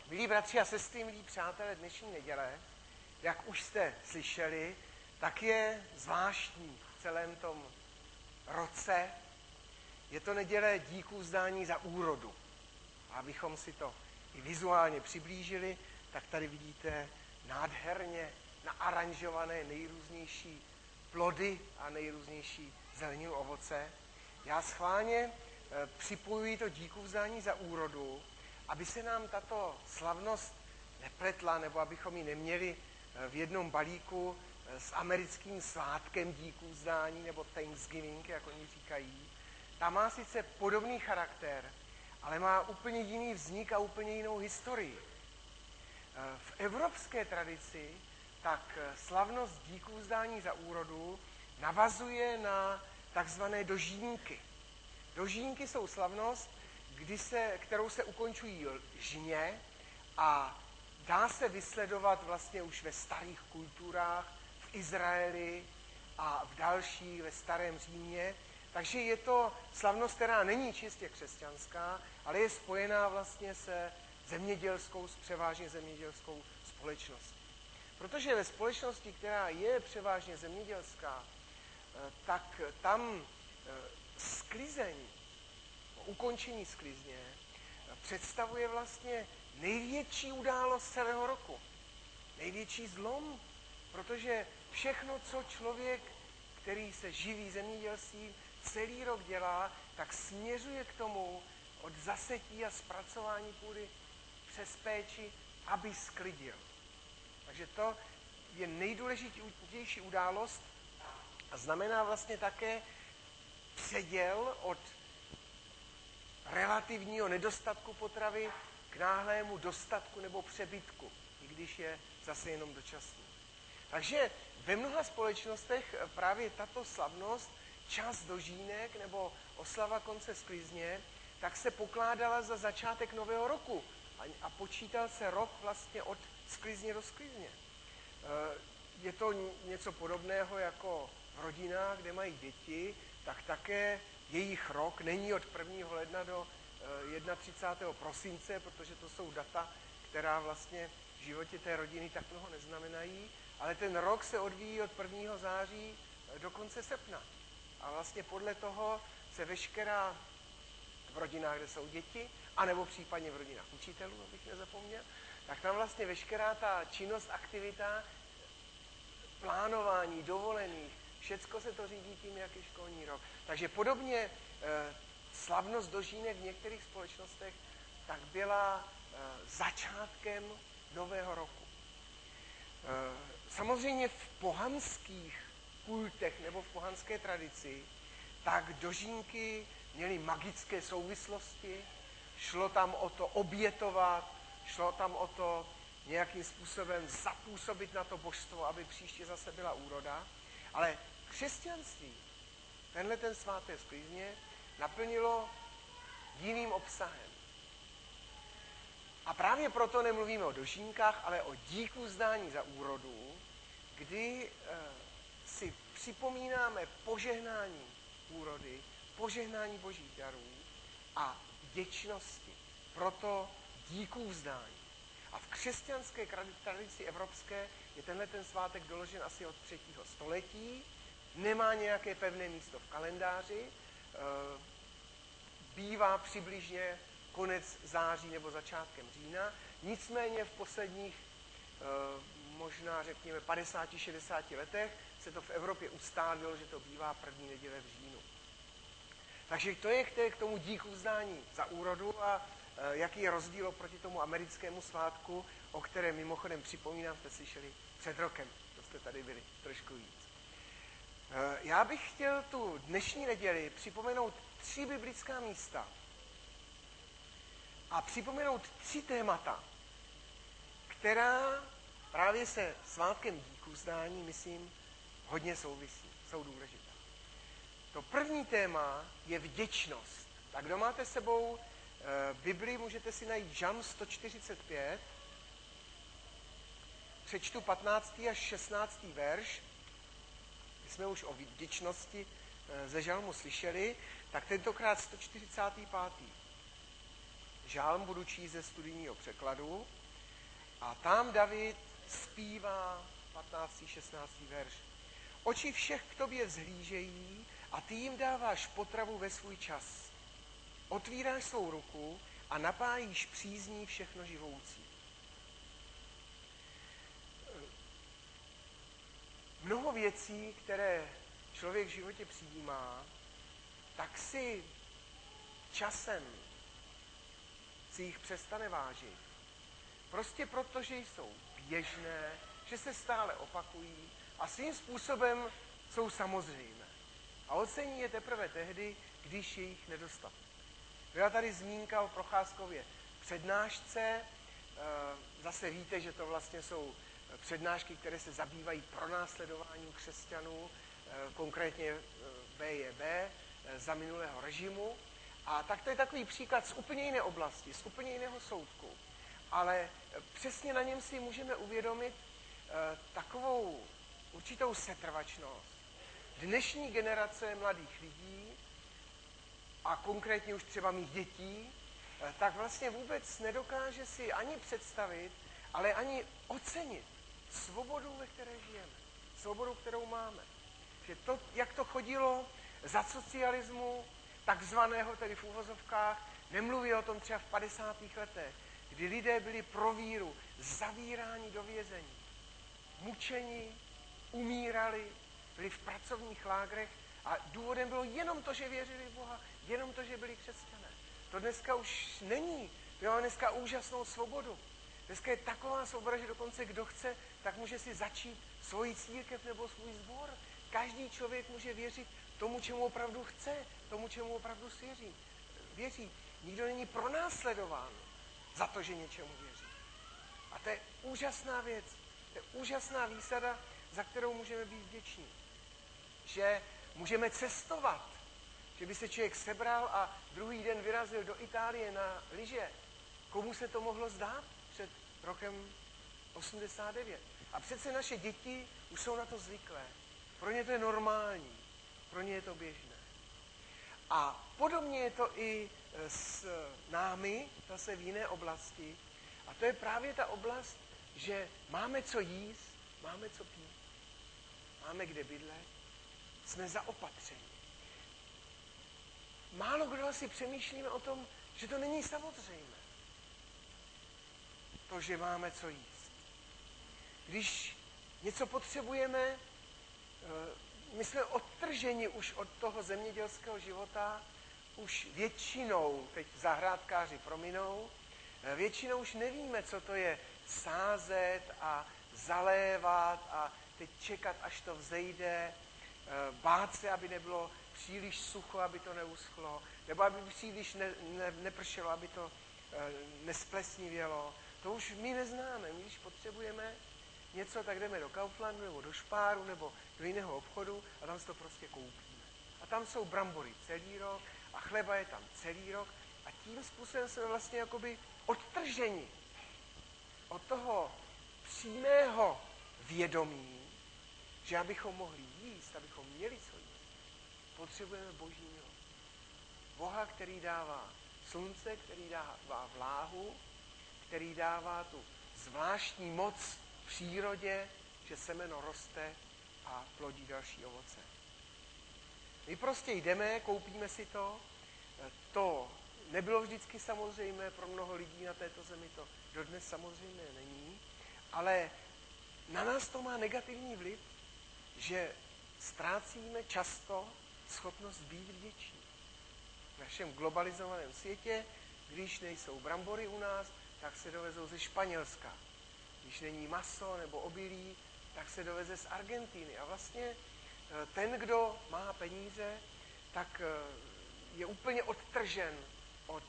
Milí bratři a sestry, milí přátelé, dnešní neděle, jak už jste slyšeli, tak je zvláštní v celém tom roce. Je to neděle díků vzdání za úrodu. Abychom si to i vizuálně přiblížili, tak tady vidíte nádherně naaranžované nejrůznější plody a nejrůznější zeleninu, ovoce. Já schválně připojuji to díků vzdání za úrodu, aby se nám tato slavnost nepletla, nebo abychom ji neměli v jednom balíku s americkým svátkem díků vzdání, nebo Thanksgiving, jak oni říkají. Ta má sice podobný charakter, ale má úplně jiný vznik a úplně jinou historii. V evropské tradici tak slavnost díků vzdání za úrodu navazuje na takzvané dožínky. Dožínky jsou slavnost, kterou se ukončují žně a dá se vysledovat vlastně už ve starých kulturách, v Izraeli a v dalších, ve starém Římě. Takže je to slavnost, která není čistě křesťanská, ale je spojená vlastně se převážně zemědělskou společností. Protože ve společnosti, která je převážně zemědělská, tak tam sklizeň, ukončení sklizně představuje vlastně největší událost celého roku. Největší zlom, protože všechno, co člověk, který se živí zemědělstvím, celý rok dělá, tak směřuje k tomu od zasetí a zpracování půdy přes péči, aby sklidil. Takže to je nejdůležitější událost a znamená vlastně také předěl od relativního nedostatku potravy k náhlému dostatku nebo přebytku, i když je zase jenom dočasný. Takže ve mnoha společnostech právě tato slavnost, čas dožínek nebo oslava konce sklizně, tak se pokládala za začátek nového roku a počítal se rok vlastně od sklizně do sklizně. Je to něco podobného jako v rodinách, kde mají děti, tak také jejich rok není od 1. ledna do 31. prosince, protože to jsou data, která vlastně v životě té rodiny tak mnoho neznamenají, ale ten rok se odvíjí od 1. září do konce srpna. A vlastně podle toho se veškerá v rodinách, kde jsou děti, anebo případně v rodinách učitelů, abych nezapomněl, tak tam vlastně veškerá ta činnost, aktivita, plánování, dovolených, všecko se to řídí tím, jak je školní rok. Takže podobně slavnost dožínek v některých společnostech tak byla začátkem nového roku. Samozřejmě v pohanských kultech nebo v pohanské tradici tak dožínky měly magické souvislosti, šlo tam o to obětovat, šlo tam o to nějakým způsobem zapůsobit na to božstvo, aby příště zase byla úroda, ale křesťanství tenhle ten svátek sklizně naplnilo jiným obsahem. A právě proto nemluvíme o dožínkách, ale o díku vzdání za úrodu, kdy si připomínáme požehnání úrody, požehnání božích darů a vděčnosti. Proto díku vzdání. A v křesťanské tradici evropské je tenhle ten svátek doložen asi od 3. století, nemá nějaké pevné místo v kalendáři, bývá přibližně konec září nebo začátkem října, nicméně v posledních možná řekněme 50-60 letech se to v Evropě ustálilo, že to bývá první neděle v říjnu. Takže to je k tomu díku vzdání za úrodu a jaký je rozdíl oproti tomu americkému svátku, o kterém mimochodem připomínám, jste slyšeli před rokem, to jste tady byli trošku víc. Já bych chtěl tu dnešní neděli připomenout 3 biblická místa a připomenout 3 témata, která právě se svátkem díku vzdání, myslím, hodně souvisí, jsou důležitá. To první téma je vděčnost. Tak kdo máte s sebou Bibli, můžete si najít Žalm 145, přečtu 15. až 16. verš. My jsme už o vděčnosti ze žalmu slyšeli, tak tentokrát 145. žálm budu číst ze studijního překladu a tam David zpívá 15. 16. verš. Oči všech k tobě vzhlížejí a ty jim dáváš potravu ve svůj čas. Otvíráš svou ruku a napájíš přízní všechno živoucí. Mnoho věcí, které člověk v životě přijímá, tak si časem si jich přestane vážit. Prostě proto, že jsou běžné, že se stále opakují a svým způsobem jsou samozřejmé. A ocení je teprve tehdy, když je jich nedostatek. Byla tady zmínka o Procházkově přednášce. Zase víte, že to vlastně jsou přednášky, které se zabývají pronásledováním křesťanů, konkrétně BJB, za minulého režimu. A tak to je takový příklad z úplně jiné oblasti, z úplně jiného soudku. Ale přesně na něm si můžeme uvědomit takovou určitou setrvačnost. Dnešní generace mladých lidí, a konkrétně už třeba mých dětí, tak vlastně vůbec nedokáže si ani představit, ale ani ocenit svobodu, ve které žijeme. Svobodu, kterou máme. Že to, jak to chodilo za socialismu, takzvaného, tedy v uvozovkách, nemluví o tom třeba v 50. letech, kdy lidé byli pro víru zavíráni do vězení, mučeni, umírali, byli v pracovních lágrech a důvodem bylo jenom to, že věřili v Boha, jenom to, že byli křesťané. To dneska už není. My máme dneska úžasnou svobodu. Dneska je taková svoboda, že dokonce kdo chce, tak může si začít svoji církev nebo svůj sbor. Každý člověk může věřit tomu, čemu opravdu chce, tomu, čemu opravdu věří. Nikdo není pronásledován za to, že něčemu věří. A to je úžasná věc. To je úžasná výsada, za kterou můžeme být vděční. Že můžeme cestovat. Že by se člověk sebral a druhý den vyrazil do Itálie na lyže. Komu se to mohlo zdát před rokem 89? A přece naše děti už jsou na to zvyklé. Pro ně to je normální. Pro ně je to běžné. A podobně je to i s námi, zase v jiné oblasti. A to je právě ta oblast, že máme co jíst, máme co pít, máme kde bydlet, jsme zaopatřeni. Málo kdo asi přemýšlíme o tom, že to není samozřejmé. To, že máme co jíst. Když něco potřebujeme, my jsme odtrženi už od toho zemědělského života, už většinou, teď zahrádkáři prominou, většinou už nevíme, co to je sázet a zalévat a teď čekat, až to vzejde, bát se, aby nebylo příliš sucho, aby to neuschlo, nebo aby příliš nepršelo, aby to nesplesnivělo. To už my neznáme. My, když potřebujeme něco, tak jdeme do Kauflandu nebo do Špáru nebo do jiného obchodu a tam si to prostě koupíme. A tam jsou brambory celý rok a chleba je tam celý rok a tím způsobem jsme vlastně jakoby odtrženi od toho přímého vědomí, že abychom mohli jíst, abychom měli co jíst, potřebujeme Boží milost. Boha, který dává slunce, který dává vláhu, který dává tu zvláštní moc v přírodě, že semeno roste a plodí další ovoce. My prostě jdeme, koupíme si to. To nebylo vždycky samozřejmé pro mnoho lidí na této zemi, to dodnes samozřejmé není, ale na nás to má negativní vliv, že ztrácíme často schopnost být vděční. V našem globalizovaném světě, když nejsou brambory u nás, tak se dovezou ze Španělska. Když není maso nebo obilí, tak se doveze z Argentiny. A vlastně ten, kdo má peníze, tak je úplně odtržen od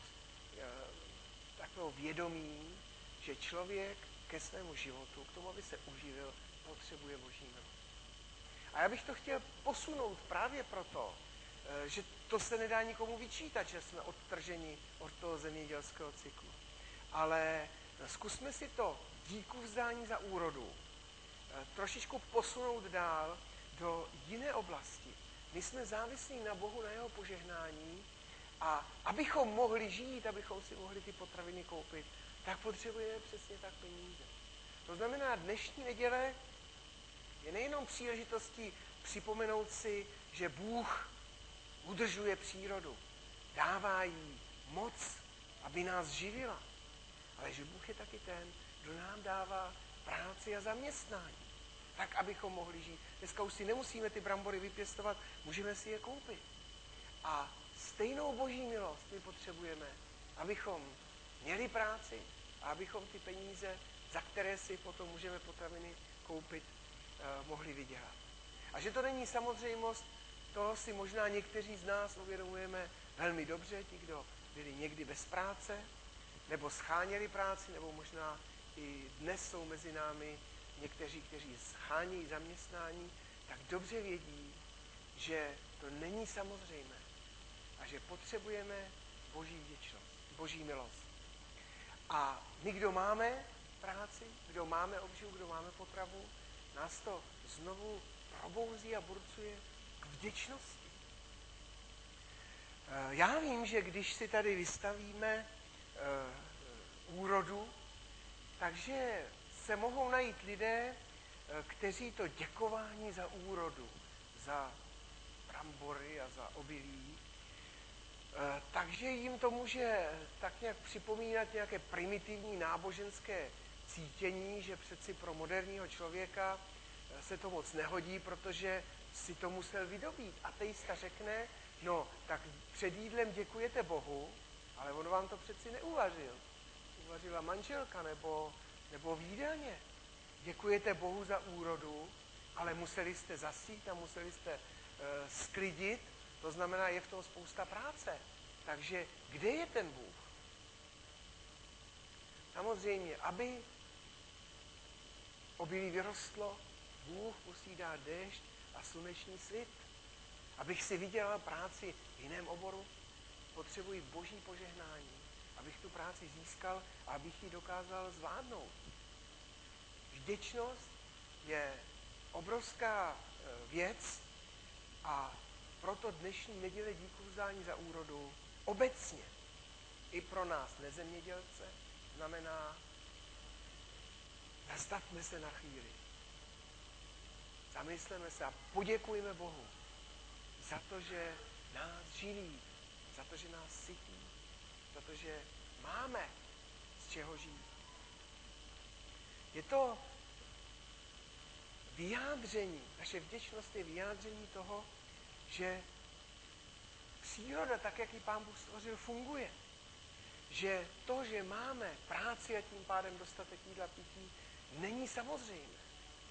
takového vědomí, že člověk ke svému životu, k tomu, aby se uživil, potřebuje Boží milost. A já bych to chtěl posunout právě proto, že to se nedá nikomu vyčítat, že jsme odtrženi od toho zemědělského cyklu. Ale zkusme si to díku vzdání za úrodu trošičku posunout dál do jiné oblasti. My jsme závislí na Bohu, na jeho požehnání A abychom mohli žít, abychom si mohli ty potraviny koupit, tak potřebujeme přesně tak peníze. To znamená, dnešní neděle je nejenom příležitostí připomenout si, že Bůh udržuje přírodu, dává jí moc, aby nás živila, ale že Bůh je taky ten, kdo nám dává práci a zaměstnání, tak, abychom mohli žít. Dneska už si nemusíme ty brambory vypěstovat, můžeme si je koupit. A stejnou boží milost my potřebujeme, abychom měli práci a abychom ty peníze, za které si potom můžeme potraviny koupit, mohli vydělat. A že to není samozřejmost, to si možná někteří z nás uvědomujeme velmi dobře, ti, kdo byli někdy bez práce, nebo scháněli práci, nebo možná i dnes jsou mezi námi někteří, kteří schánějí zaměstnání, tak dobře vědí, že to není samozřejmé a že potřebujeme boží vděčnost, boží milost. A my, kdo máme práci, kdo máme obživu, kdo máme potravu, nás to znovu probouzí a burcuje k vděčnosti. Já vím, že když si tady vystavíme úrodu, takže se mohou najít lidé, kteří to děkování za úrodu, za brambory a za obilí, takže jim to může tak nějak připomínat nějaké primitivní náboženské cítění, že přeci pro moderního člověka se to moc nehodí, protože si to musel vydobít. Ateista řekne, no tak před jídlem děkujete Bohu, ale on vám to přeci neuvařil. Uvařila manželka nebo v jídelně. Děkujete Bohu za úrodu, ale museli jste zasít a museli jste sklidit, to znamená, je v tom spousta práce. Takže kde je ten Bůh? Samozřejmě, aby obilí vyrostlo, Bůh musí dát déšť a sluneční svit. Abych si vydělal práci v jiném oboru, potřebuji boží požehnání, abych tu práci získal a abych ji dokázal zvládnout. Vděčnost je obrovská věc a proto dnešní neděle díkuvzdání za úrodu obecně i pro nás nezemědělce znamená zastavme se na chvíli. Zamysleme se a poděkujme Bohu za to, že nás živí, za to, že nás sytí, za to, že máme z čeho žít. Je to vyjádření, naše vděčnost je vyjádření toho, že příroda, tak jak ji Pán Bůh stvořil, funguje. Že to, že máme práci a tím pádem dostatek jídla pití, není samozřejmé.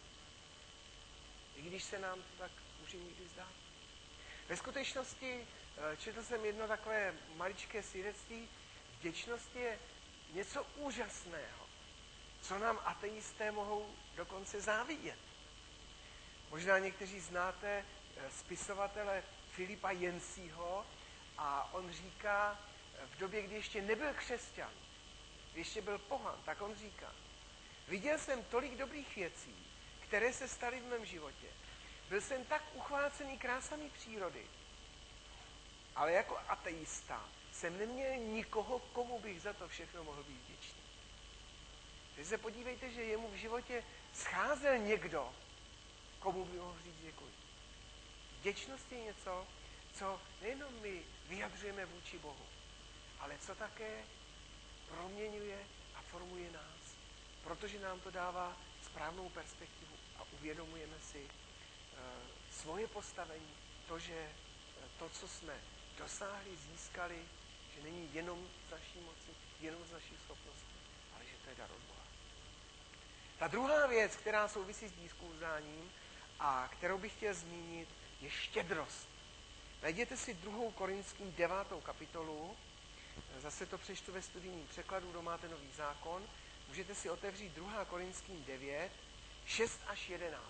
I když se nám to tak může někdy zdát. Ve skutečnosti četl jsem jedno takové maličké svědectví. Vděčnost je něco úžasného, co nám ateisté mohou dokonce závidět. Možná někteří znáte spisovatele Filipa Jensiho a on říká, v době, kdy ještě nebyl křesťan, kdy ještě byl pohan, tak on říká, viděl jsem tolik dobrých věcí, které se staly v mém životě. Byl jsem tak uchvácený krásami přírody, ale jako ateista jsem neměl nikoho, komu bych za to všechno mohl být vděčný. Takže se podívejte, že jemu v životě scházel někdo, komu by mohl říct děkuji. Vděčnost je něco, co nejenom my vyjadřujeme vůči Bohu, ale co také proměňuje a formuje nás, protože nám to dává správnou perspektivu a uvědomujeme si svoje postavení, to, že to, co jsme dosáhli, získali, že není jenom z naší moci, jenom z naší schopnosti, ale že to je dar od Boha. Ta druhá věc, která souvisí s díkuvzdáním a kterou bych chtěl zmínit, je štědrost. Najděte si 2. Korinským 9. kapitolu, zase to přečtu ve studijním překladu, kdo máte Nový zákon, můžete si otevřít 2. Korinským 9, 6 až 11.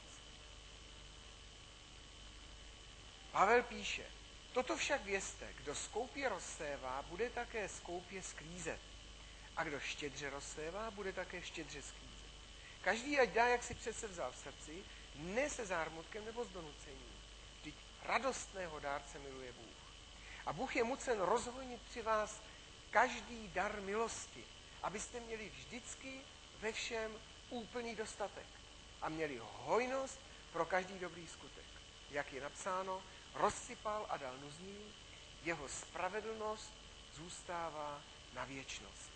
Pavel píše, toto však vězte, kdo skoupě rozsévá, bude také skoupě sklízet. A kdo štědře rozsévá, bude také štědře sklízet. Každý ať dá, jak si přece vzal v srdci, ne se zármutkem nebo s donucením. Vždyť radostného dárce miluje Bůh. A Bůh je mucen rozhojnit při vás každý dar milosti, abyste měli vždycky ve všem úplný dostatek a měli hojnost pro každý dobrý skutek. Jak je napsáno, rozsypal a dal nuzným, jeho spravedlnost zůstává na věčnost.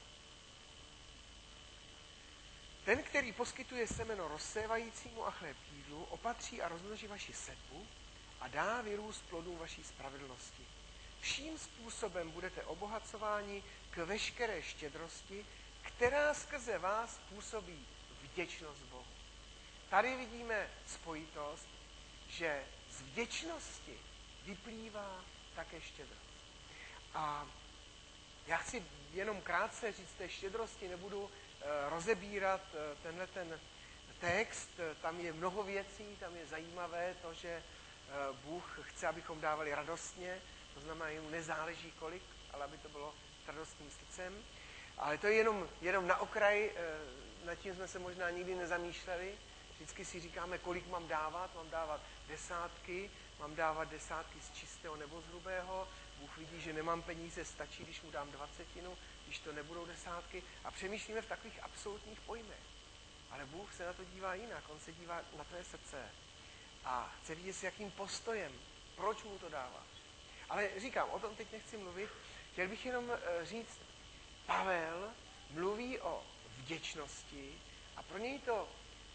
Ten, který poskytuje semeno rozsévajícímu a chléb k jídlu, opatří a rozmnoží vaši setbu a dá vyrůst plodům vaší spravedlnosti. Vším způsobem budete obohacováni k veškeré štědrosti, která skrze vás působí vděčnost Bohu. Tady vidíme spojitost, že z vděčnosti vyplývá také štědrost. A já chci jenom krátce říct té štědrosti, nebudu rozebírat tenhle ten text, tam je mnoho věcí, tam je zajímavé to, že Bůh chce, abychom dávali radostně, to znamená, jemu nezáleží kolik, ale aby to bylo s radostným srdcem. Ale to je jenom na okraj, nad tím jsme se možná nikdy nezamýšleli. Vždycky si říkáme, kolik mám dávat desátky, mám dávat desátky z čistého nebo z hrubého. Bůh vidí, že nemám peníze, stačí, když mu dám 20, když to nebudou desátky. A přemýšlíme v takových absolutních pojmech. Ale Bůh se na to dívá jinak, on se dívá na tvé srdce a chce vidět, s jakým postojem, proč mu to dáváš. Ale říkám, o tom teď nechci mluvit, chtěl bych jenom říct, Pavel mluví o vděčnosti a pro něj to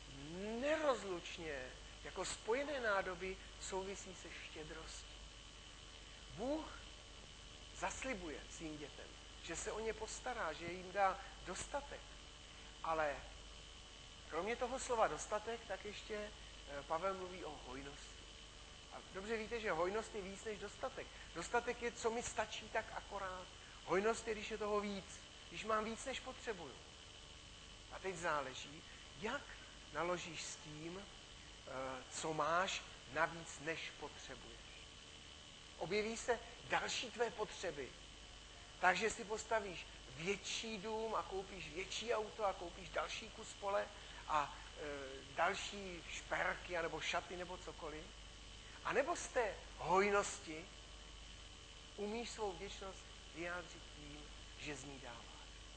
nerozlučně jako spojené nádoby souvisí se štědrostí. Bůh zaslibuje svým dětem, že se o ně postará, že jim dá dostatek. Ale kromě toho slova dostatek, tak ještě Pavel mluví o hojnosti. A dobře víte, že hojnost je víc než dostatek. Dostatek je, co mi stačí, tak akorát. Hojnost je, když je toho víc, když mám víc, než potřebuju. A teď záleží, jak naložíš s tím, co máš navíc, než potřebuješ. Objeví se další tvé potřeby, takže si postavíš větší dům a koupíš větší auto a koupíš další kus pole a další šperky nebo šaty nebo cokoliv. A nebo z té hojnosti umíš svou vděčnost vyjádřit tím, že z ní dáváš.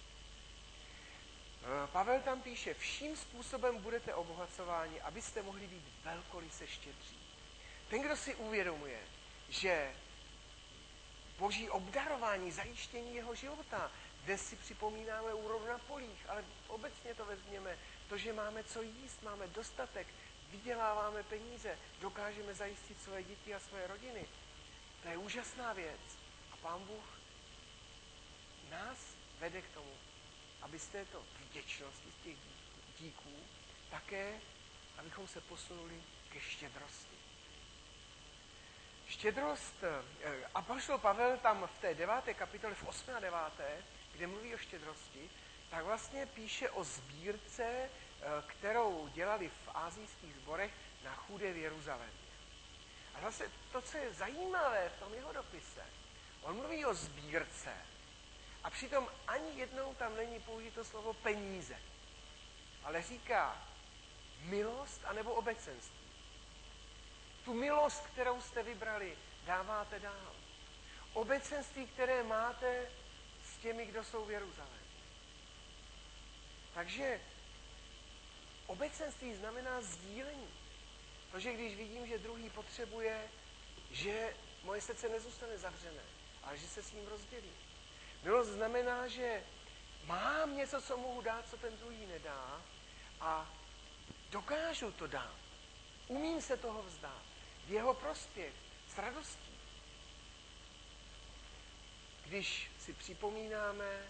Pavel tam píše, vším způsobem budete obohacováni, abyste mohli být velkoryse štědří. Ten, kdo si uvědomuje, že boží obdarování, zajištění jeho života, dnes si připomínáme úrodu na polích, ale obecně to vezměme, to, že máme co jíst, máme dostatek, vyděláváme peníze, dokážeme zajistit své děti a své rodiny. To je úžasná věc. A Pán Bůh nás vede k tomu, aby z této vděčnosti, z těch díků, také, abychom se posunuli ke štědrosti. Štědrost, apoštol Pavel tam v té 9. kapitole, v 8. a 9., kde mluví o štědrosti, tak vlastně píše o sbírce, kterou dělali v asijských sborech na chudé v Jeruzalémě. A zase to, co je zajímavé v tom jeho dopise, on mluví o sbírce a přitom ani jednou tam není použito slovo peníze, ale říká milost anebo obecenství. Tu milost, kterou jste vybrali, dáváte dál. Obecenství, které máte s těmi, kdo jsou v Jeruzalémě. Takže obecenství znamená sdílení. To, že když vidím, že druhý potřebuje, že moje srdce nezůstane zavřené, ale že se s ním rozdělím. Milost znamená, že mám něco, co mohu dát, co ten druhý nedá a dokážu to dát. Umím se toho vzdát. V jeho prospěch, s radostí. Když si připomínáme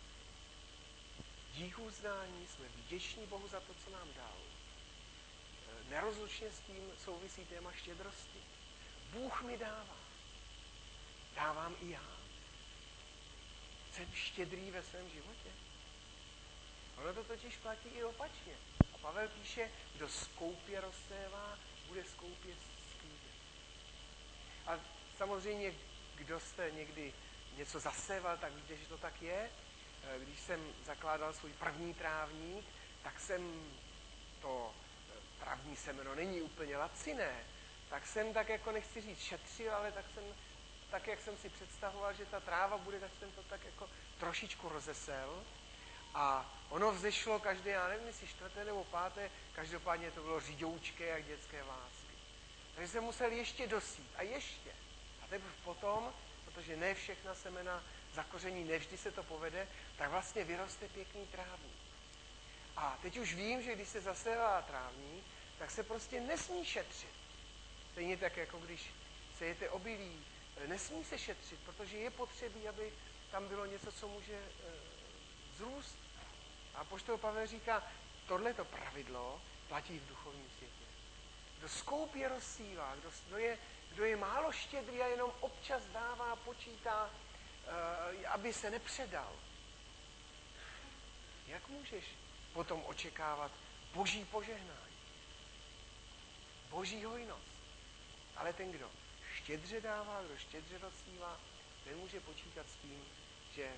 dík uznání, jsme vděční Bohu za to, co nám dal. Nerozlučně s tím souvisí téma štědrosti. Bůh mi dává. Dávám i já. Jsem štědrý ve svém životě. Ono to totiž platí i opačně. A Pavel píše, kdo skoupě rozsévá, bude skoupě sklízet. A samozřejmě, kdo jste někdy něco zaséval, tak víte, že to tak je. Když jsem zakládal svůj první trávník, tak jsem to travní semeno není úplně laciné, tak jsem tak jako nechci říct šetřil, ale tak jsem tak, jak jsem si představoval, že ta tráva bude, tak jsem to tak jako trošičku rozesel. A ono vzešlo každé, já nevím, jestli 4. nebo 5., každopádně to bylo řidoučké jak dětské vlásky. Takže jsem musel ještě dosít a ještě. A teprve potom, protože ne všechna semena zakoření, nevždy se to povede, tak vlastně vyroste pěkný trávník. A teď už vím, že když se zasévá trávník, tak se prostě nesmí šetřit. Stejně tak, jako když sejete obilí, nesmí se šetřit, protože je potřebí, aby tam bylo něco, co může vzrůst. A apoštol Pavel říká, tohleto pravidlo platí v duchovním světě. Kdo skoupě rozsívá, kdo je málo štědrý a jenom občas dává, počítá, aby se nepředal. Jak můžeš potom očekávat boží požehnání? Boží hojnost. Ale ten, kdo štědře dává, kdo štědře rozsívá, ten může počítat s tím, že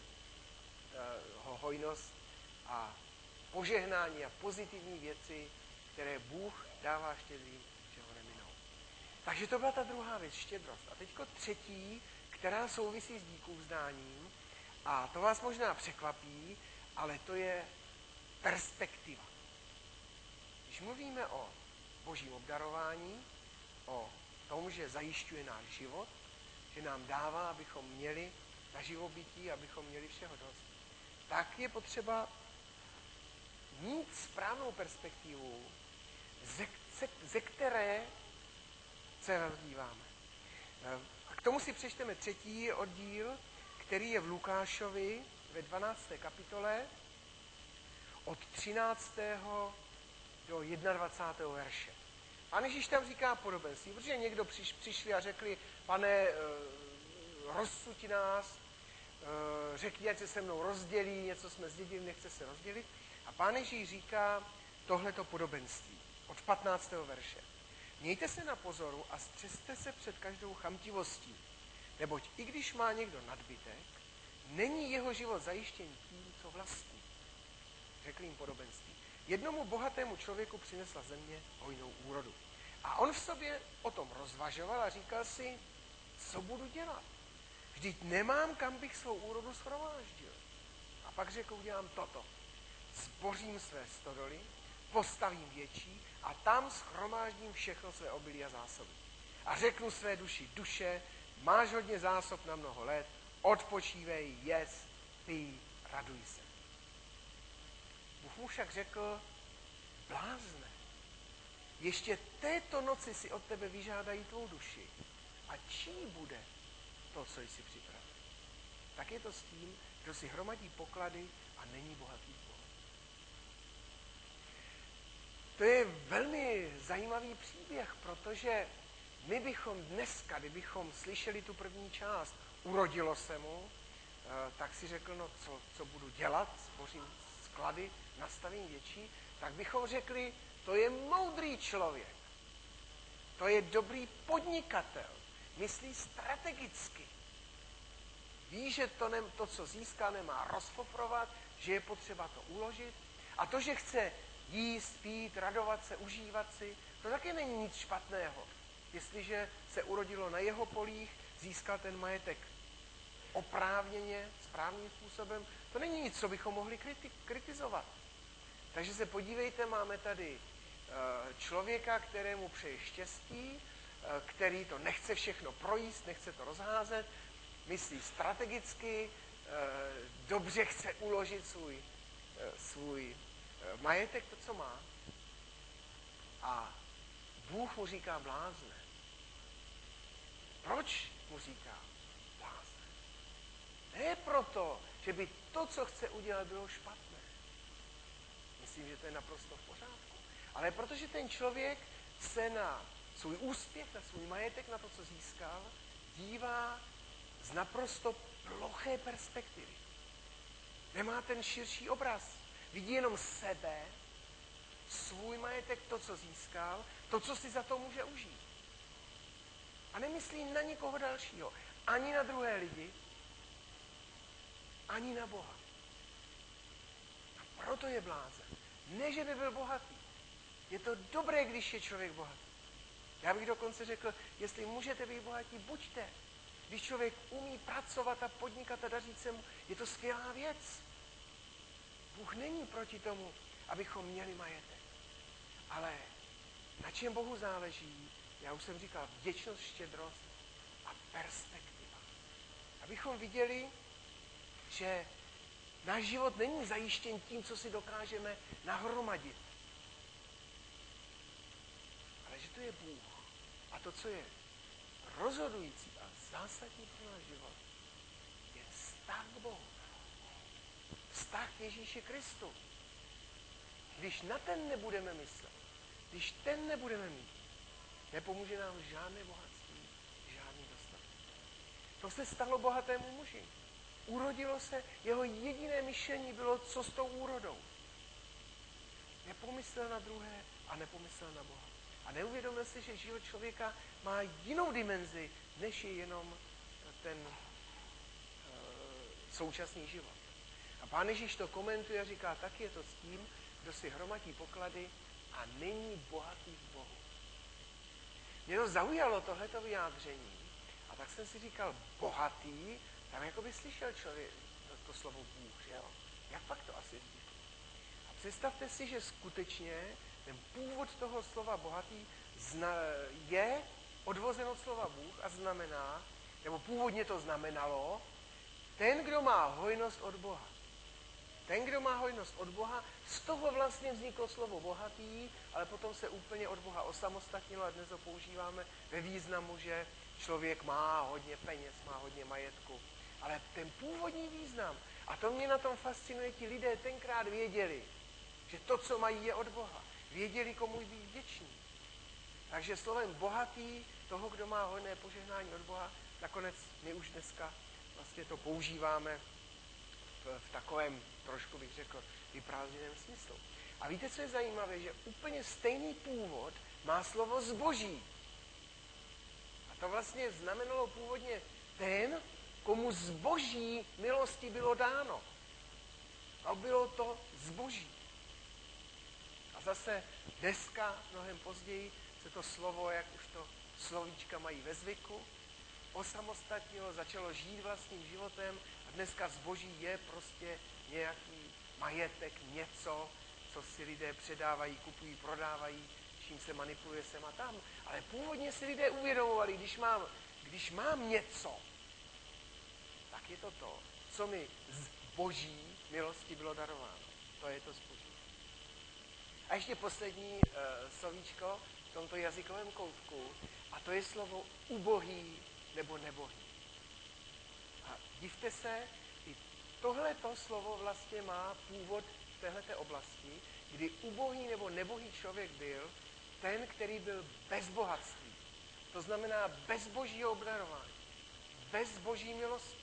ho hojnost a požehnání a pozitivní věci, které Bůh dává štědrým, že ho neminou. Takže to byla ta druhá věc, štědrost. A teďko třetí, která souvisí s díkuvzdáním, a to vás možná překvapí, ale to je perspektiva. Když mluvíme o božím obdarování, o tom, že zajišťuje náš život, že nám dává, abychom měli na živobytí, abychom měli všeho dost, tak je potřeba mít správnou perspektivu, ze které se díváme. A k tomu si přečteme 3. oddíl, který je v Lukášovi ve 12. kapitole od 13. do 21. verše. Pán Ježíš tam říká podobenství, protože někdo přišli a řekli, pane, rozsuď nás, řekni, ať se se mnou rozdělí, něco jsme zdědili, nechce se rozdělit. A Pán Ježíš říká tohleto podobenství od 15. verše. Mějte se na pozoru a střeste se před každou chamtivostí, neboť i když má někdo nadbytek, není jeho život zajištěn tím, co vlastní. Řekl jim podobenství. Jednomu bohatému člověku přinesla země hojnou úrodu. A on v sobě o tom rozvažoval a říkal si, co budu dělat. Vždyť nemám, kam bych svou úrodu shromáždil. A pak řekl, udělám toto. Zbořím své stodoly, postavím větší a tam shromáždím všechno své obilí a zásoby. A řeknu své duši, duše, máš hodně zásob na mnoho let, odpočívej, jest, pij, raduj se. Bůh mu však řekl, blázne, ještě této noci si od tebe vyžádají tvou duši. A čí bude to, co jsi připravil? Tak je to s tím, kdo si hromadí poklady a není bohatý v Bohu. To je velmi zajímavý příběh, protože my bychom dneska, kdybychom slyšeli tu první část, urodilo se mu, tak si řekl, no co budu dělat, spořím sklady, nastavím větší, tak bychom řekli, to je moudrý člověk, to je dobrý podnikatel, myslí strategicky. Ví, že to, co získá, nemá rozfofrovat, že je potřeba to uložit. A to, že chce jíst, pít, radovat se, užívat si, to taky není nic špatného. Jestliže se urodilo na jeho polích, získal ten majetek oprávněně, správným způsobem, to není nic, co bychom mohli kritizovat. Takže se podívejte, máme tady člověka, kterému přeje štěstí, který to nechce všechno projíst, nechce to rozházet, myslí strategicky, dobře chce uložit svůj majetek, to, co má. A Bůh mu říká blázne. Proč mu říká blázne? Ne proto, že by to, co chce udělat, bylo špatné. Myslím, že to je naprosto v pořádku. Ale protože ten člověk se na svůj úspěch, na svůj majetek, na to, co získal, dívá z naprosto ploché perspektivy. Nemá ten širší obraz. Vidí jenom sebe, svůj majetek, to, co získal, to, co si za to může užít. A nemyslí na nikoho dalšího. Ani na druhé lidi, ani na Boha. A proto je blázen. Ne, že by byl bohatý. Je to dobré, když je člověk bohatý. Já bych dokonce řekl, jestli můžete být bohatí, buďte. Když člověk umí pracovat a podnikat a dařit se mu, je to skvělá věc. Bůh není proti tomu, abychom měli majetek. Ale na čem Bohu záleží, já už jsem říkal, vděčnost, štědrost a perspektiva. Abychom viděli, že náš život není zajištěn tím, co si dokážeme nahromadit. Ale že to je Bůh. A to, co je rozhodující a zásadní pro náš život, je vztah k Bohu. Vztah k Ježíši Kristu. Když na ten nebudeme myslet, když ten nebudeme mít, nepomůže nám žádné bohatství, žádný dostatek. To se stalo bohatému muži. Urodilo se, jeho jediné myšlení bylo, co s tou úrodou. Nepomyslel na druhé a nepomyslel na Boha. A neuvědomil si, že život člověka má jinou dimenzi, než je jenom ten současný život. A Pán Ježíš to komentuje a říká, tak je to s tím, kdo si hromadí poklady a není bohatý v Bohu. Mě to zaujalo tohleto vyjádření. A tak jsem si říkal, bohatý, tam jako by slyšel člověk to slovo Bůh, že jo? Jak pak to asi vzniklo? A představte si, že skutečně ten původ toho slova bohatý je odvozen od slova Bůh a znamená, nebo původně to znamenalo, ten, kdo má hojnost od Boha. Ten, kdo má hojnost od Boha, z toho vlastně vzniklo slovo bohatý, ale potom se úplně od Boha osamostatnilo a dnes ho používáme ve významu, že člověk má hodně peněz, má hodně majetku. Ale ten původní význam, a to mě na tom fascinuje, ti lidé tenkrát věděli, že to, co mají, je od Boha. Věděli, komu být vděční. Takže slovem bohatý, toho, kdo má hojné požehnání od Boha, nakonec my už dneska vlastně to používáme v takovém, trošku bych řekl, vyprázdněném smyslu. A víte, co je zajímavé, že úplně stejný původ má slovo zboží. A to vlastně znamenalo původně ten, komu zboží milosti bylo dáno. A bylo to zboží. A zase dneska, mnohem později, se to slovo, jak už to slovíčka mají ve zvyku, osamostatnilo, začalo žít vlastním životem a dneska zboží je prostě nějaký majetek, něco, co si lidé předávají, kupují, prodávají, čím se manipuluje sem a tam. Ale původně si lidé uvědomovali, když mám něco, tak je to to, co mi z boží milosti bylo darováno. To je to zboží. A ještě poslední slovíčko v tomto jazykovém koutku, a to je slovo ubohý nebo nebohý. A divte se, i tohleto slovo vlastně má původ v téhleté oblasti, kdy ubohý nebo nebohý člověk byl ten, který byl bez bohatství. To znamená bez božího obdarování, bez boží milosti.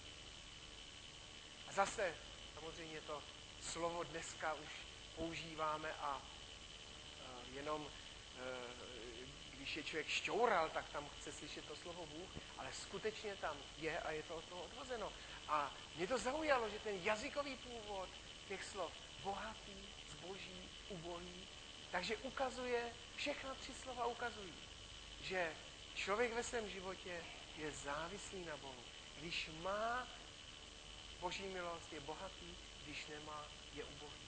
A zase, samozřejmě to slovo dneska už používáme a jenom když je člověk šťoural, tak tam chce slyšet to slovo Bůh, ale skutečně tam je a je to od toho odvozeno. A mě to zaujalo, že ten jazykový původ těch slov bohatý, zboží, ubohý, takže ukazuje, všechna tři slova ukazují, že člověk ve svém životě je závislý na Bohu. Když má boží milost, je bohatý, když nemá, je ubohý.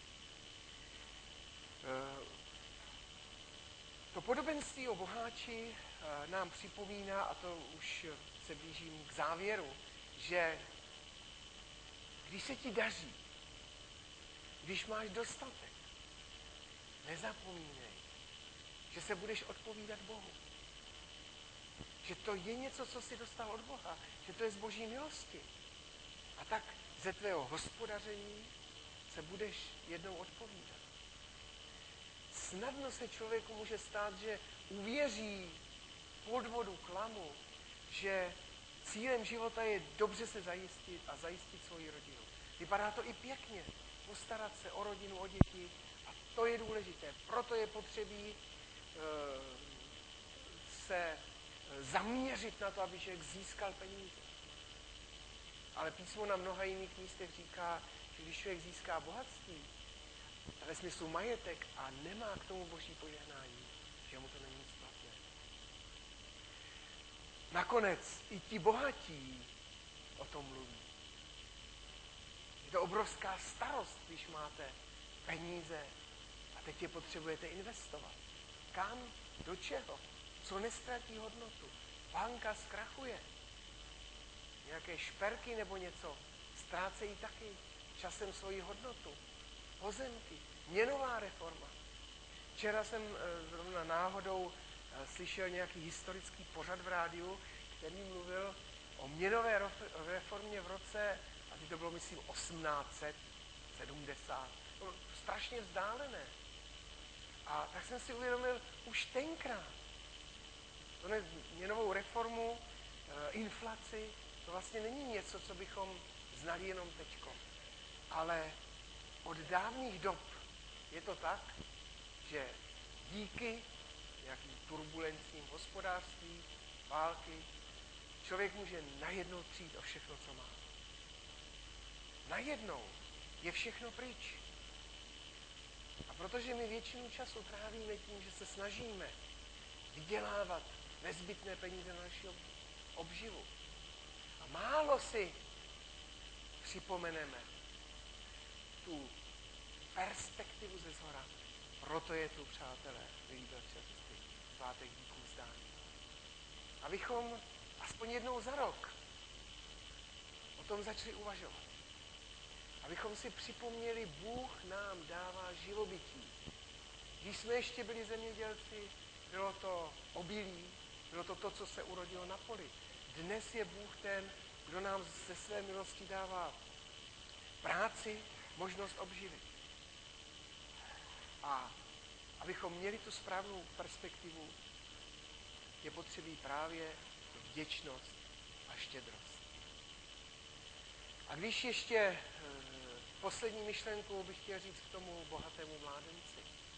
To podobenství o boháči nám připomíná, a to už se blížím k závěru, že když se ti daří, když máš dostatek, nezapomínej, že se budeš odpovídat Bohu. Že to je něco, co jsi dostal od Boha, že to je z boží milosti. A tak ze tvého hospodaření se budeš jednou odpovídat. Snadno se člověku může stát, že uvěří podvodu, klamu, že cílem života je dobře se zajistit a zajistit svoji rodinu. Vypadá to i pěkně, postarat se o rodinu, o děti a to je důležité. Proto je potřebí se zaměřit na to, aby člověk získal peníze. Ale písmo na mnoha jiných místech říká, že když člověk získá bohatství, ve smyslu majetek a nemá k tomu boží požehnání, že mu to není nic platné. nakonec i ti bohatí o tom mluví. Je to obrovská starost, když máte peníze a teď je potřebujete investovat. Kam? Do čeho? Co nestratí hodnotu? Banka zkrachuje. Nějaké šperky nebo něco ztrácejí taky časem svoji hodnotu. Pozemky, měnová reforma. Včera jsem zrovna náhodou slyšel nějaký historický pořad v rádiu, který mluvil o měnové reformě v roce, a teď to bylo myslím 1870. To bylo strašně vzdálené. A tak jsem si uvědomil už tenkrát, to ne, měnovou reformu, inflaci, to vlastně není něco, co bychom znali jenom teďko. Ale od dávných dob je to tak, že díky nějakým turbulencím hospodářství, války, člověk může najednou přijít o všechno, co má. Najednou je všechno pryč. A protože my většinu času trávíme tím, že se snažíme vydělávat nezbytné peníze na naši obživu. A málo si připomeneme tu perspektivu ze zhora. Proto je tu, přátelé, milí bratři a sestry, svátek díků vzdání. Abychom aspoň jednou za rok o tom začali uvažovat. Abychom si připomněli, Bůh nám dává živobytí. Když jsme ještě byli zemědělci, bylo to obilí, bylo to to, co se urodilo na poli. Dnes je Bůh ten, kdo nám ze své milosti dává práci, možnost obživy. A abychom měli tu správnou perspektivu, je potřebí právě vděčnost a štědrost. A když ještě poslední myšlenku bych chtěl říct k tomu bohatému mládenci.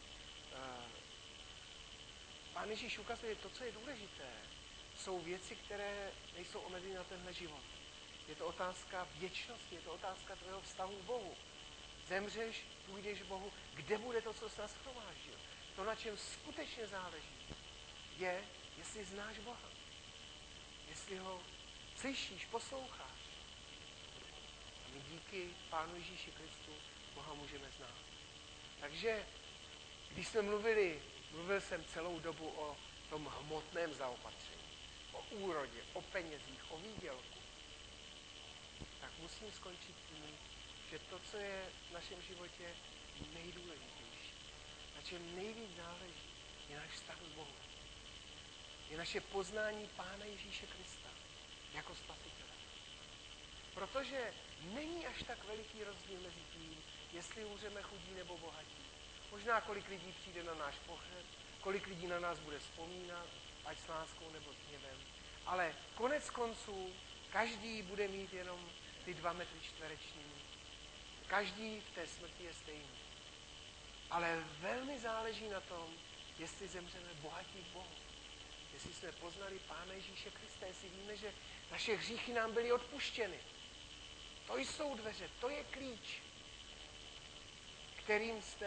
Pán Ježíš ukazuje to, co je důležité. Jsou věci, které nejsou omezeny na tenhle život. Je to otázka věčnosti, je to otázka tvého vztahu k Bohu. Zemřeš, půjdeš k Bohu, kde bude to, co jsi nashromáždil. To, na čem skutečně záleží, je, jestli znáš Boha. Jestli ho slyšíš, posloucháš. A my díky Pánu Ježíši Kristu Boha můžeme znát. Takže, když jsme mluvil jsem celou dobu o tom hmotném zaopatření, o úrodě, o penězích, o výdělku, tak musím skončit tím, že to, co je v našem životě nejdůležitější, na čem nejvíc záleží, je náš vztah k Bohu. Je naše poznání Pána Ježíše Krista jako Spasitele. Protože není až tak veliký rozdíl mezi tím, jestli umřeme chudí nebo bohatí. Možná kolik lidí přijde na náš pohřeb, kolik lidí na nás bude vzpomínat, ať s láskou nebo s hněvem. Ale konec konců každý bude mít jenom ty 2 metry čtvereční. Každý v té smrti je stejný. Ale velmi záleží na tom, jestli zemřeme bohatí k Bohu. Jestli jsme poznali Pána Ježíše Krista, jestli víme, že naše hříchy nám byly odpuštěny. To jsou dveře, to je klíč, kterým z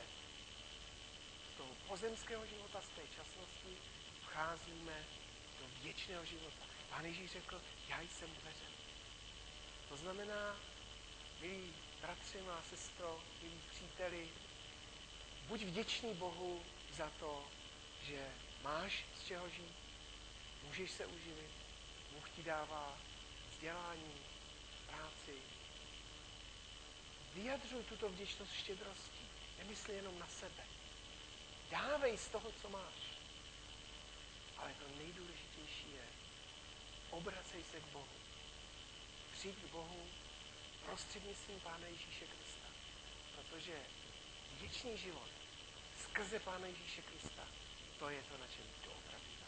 toho pozemského života, z té časnosti vcházíme do věčného života. Pán Ježíš řekl, já jsem dveře. To znamená, milí bratři, má sestro, milí příteli, buď vděčný Bohu za to, že máš z čeho žít, můžeš se uživit, Bůh ti dává vzdělání, práci. Vyjadřuj tuto vděčnost štědrostí, nemysli jenom na sebe. Dávej z toho, co máš. Ale to nejdůležitější je, obracej se k Bohu. Přijď k Bohu prostřednictvím Pána Ježíše Krista. Protože věčný život skrze Pána Ježíše Krista, to je to, na čem doopravdy záleží.